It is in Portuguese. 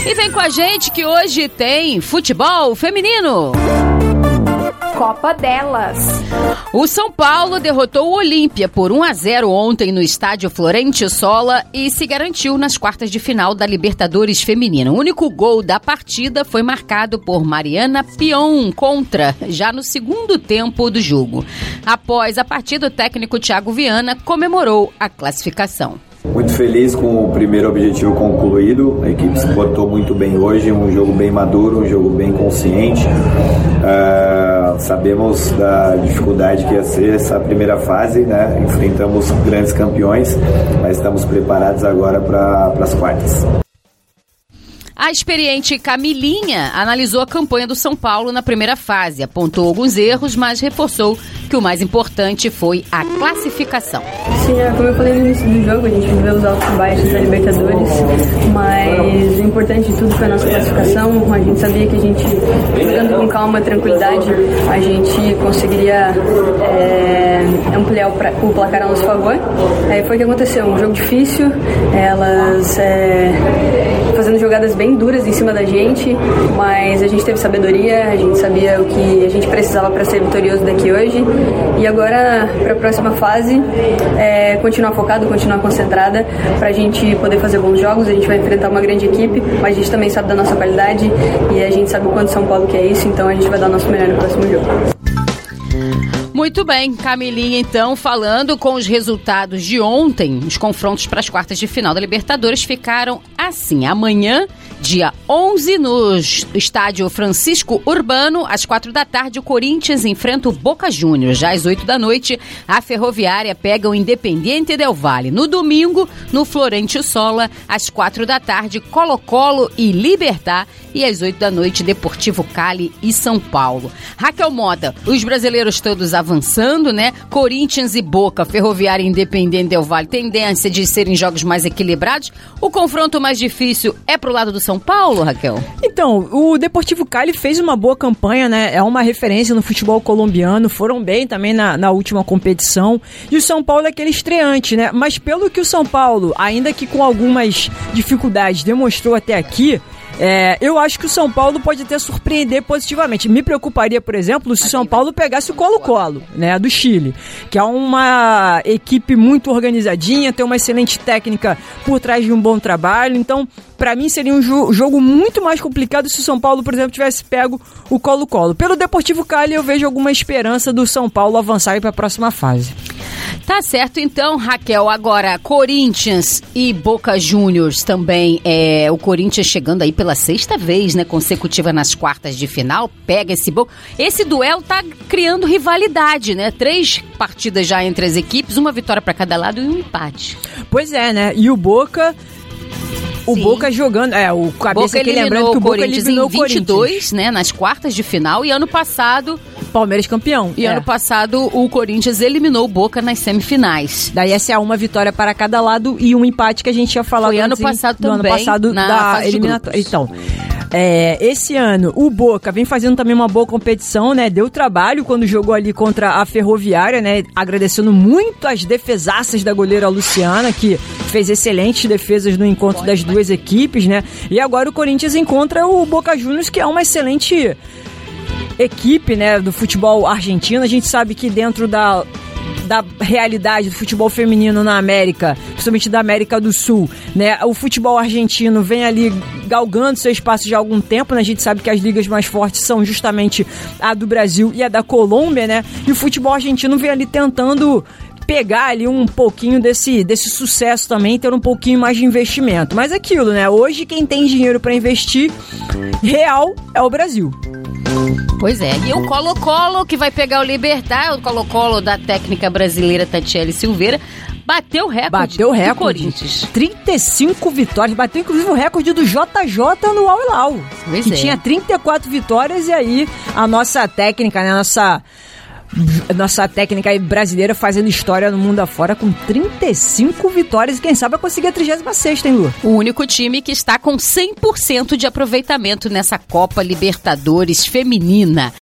E vem com a gente que hoje tem futebol feminino. Copa delas. O São Paulo derrotou o Olímpia por 1-0 ontem no estádio Florente Sola e se garantiu nas quartas de final da Libertadores Feminina. O único gol da partida foi marcado por Mariana Pion já no segundo tempo do jogo. Após a partida, o técnico Thiago Viana comemorou a classificação. Muito feliz com o primeiro objetivo concluído. A equipe se portou muito bem hoje, um jogo bem maduro, um jogo bem consciente. Sabemos da dificuldade que ia ser essa primeira fase, né? Enfrentamos grandes campeões, mas estamos preparados agora para as quartas. A experiente Camilinha analisou a campanha do São Paulo na primeira fase, apontou alguns erros, mas reforçou que o mais importante foi a classificação. Sim, como eu falei no início do jogo, a gente viveu os altos e baixos da Libertadores, mas o importante de tudo foi a nossa classificação. A gente sabia que a gente, jogando com calma e tranquilidade, a gente conseguiria ampliar o placar a nosso favor. Foi o que aconteceu, um jogo difícil, elas fazendo jogadas bem duras em cima da gente, mas a gente teve sabedoria, a gente sabia o que a gente precisava para ser vitorioso daqui hoje, e agora para a próxima fase continuar focado, continuar concentrada para a gente poder fazer bons jogos. A gente vai enfrentar uma grande equipe, mas a gente também sabe da nossa qualidade e a gente sabe o quanto São Paulo quer isso, então a gente vai dar o nosso melhor no próximo jogo. Muito bem, Camilinha, então, falando com os resultados de ontem, os confrontos para as quartas de final da Libertadores ficaram assim. Amanhã, dia 11, no estádio Francisco Urbano, às 4 da tarde, o Corinthians enfrenta o Boca Juniors. Já às 8 da noite, a Ferroviária pega o Independiente Del Valle. No domingo, no Florente Sola, às 4 da tarde, Colo-Colo e Libertad. E às 8 da noite, Deportivo Cali e São Paulo. Raquel Mota, os brasileiros todos avançando, né? Corinthians e Boca, Ferroviária e Independiente Del Valle, tendência de serem jogos mais equilibrados. O confronto mais difícil é pro lado do São Paulo, Raquel? Então, o Deportivo Cali fez uma boa campanha, né? É uma referência no futebol colombiano, foram bem também na última competição. E o São Paulo é aquele estreante, né? Mas pelo que o São Paulo, ainda que com algumas dificuldades, demonstrou até aqui, eu acho que o São Paulo pode até surpreender positivamente. Me preocuparia, por exemplo, se o São Paulo pegasse o Colo-Colo, né, do Chile, que é uma equipe muito organizadinha, tem uma excelente técnica por trás de um bom trabalho. Então, para mim, seria um jogo muito mais complicado se o São Paulo, por exemplo, tivesse pego o Colo-Colo. Pelo Deportivo Cali, eu vejo alguma esperança do São Paulo avançar para a próxima fase. Tá certo, então, Raquel. Agora, Corinthians e Boca Juniors também. O Corinthians chegando aí pela sexta vez, né, consecutiva nas quartas de final. Pega esse Boca. Esse duelo tá criando rivalidade, né? 3 partidas já entre as equipes, uma vitória para cada lado e um empate. Pois é, né? E o Boca... Boca jogando... o cabeça aqui lembrando que o Boca eliminou o Corinthians em 22, né, nas quartas de final. E ano passado... Palmeiras campeão. E ano passado o Corinthians eliminou o Boca nas semifinais. Daí essa é uma vitória para cada lado e um empate que a gente ia falar. Foi ano passado também, ano passado na da fase eliminatória. Então, esse ano o Boca vem fazendo também uma boa competição, né? Deu trabalho quando jogou ali contra a Ferroviária, né? Agradecendo muito as defesaças da goleira Luciana, que fez excelentes defesas no encontro das duas equipes, né? E agora o Corinthians encontra o Boca Juniors, que é uma excelente equipe, né, do futebol argentino. A gente sabe que dentro da realidade do futebol feminino na América, principalmente da América do Sul, né, o futebol argentino vem ali galgando seu espaço já há algum tempo, né? A gente sabe que as ligas mais fortes são justamente a do Brasil e a da Colômbia, né? E o futebol argentino vem ali tentando pegar ali um pouquinho desse sucesso também, ter um pouquinho mais de investimento. Mas aquilo, né? Hoje quem tem dinheiro para investir real é o Brasil. Pois é, e o Colo-Colo que vai pegar o Libertad, o Colo-Colo da técnica brasileira Tatiele Silveira, bateu o recorde do Corinthians. 35 vitórias, bateu inclusive o recorde do JJ no Al Hilal, que tinha 34 vitórias, e aí a nossa técnica, né, nossa técnica brasileira fazendo história no mundo afora com 35 vitórias e quem sabe vai conseguir a 36ª, hein, Lu? O único time que está com 100% de aproveitamento nessa Copa Libertadores feminina.